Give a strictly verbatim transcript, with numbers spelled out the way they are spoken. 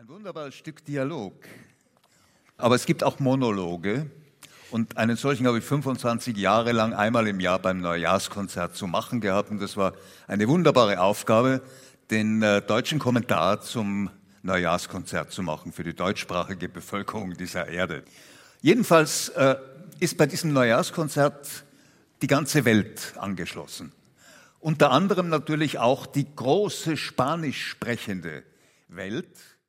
Ein wunderbares Stück Dialog. Aber es gibt auch Monologe. Und einen solchen habe ich fünfundzwanzig Jahre lang einmal im Jahr beim Neujahrskonzert zu machen gehabt. Und das war eine wunderbare Aufgabe, den äh, deutschen Kommentar zum Neujahrskonzert zu machen für die deutschsprachige Bevölkerung dieser Erde. Jedenfalls äh, ist bei diesem Neujahrskonzert die ganze Welt angeschlossen. Unter anderem natürlich auch die große spanisch sprechende Welt.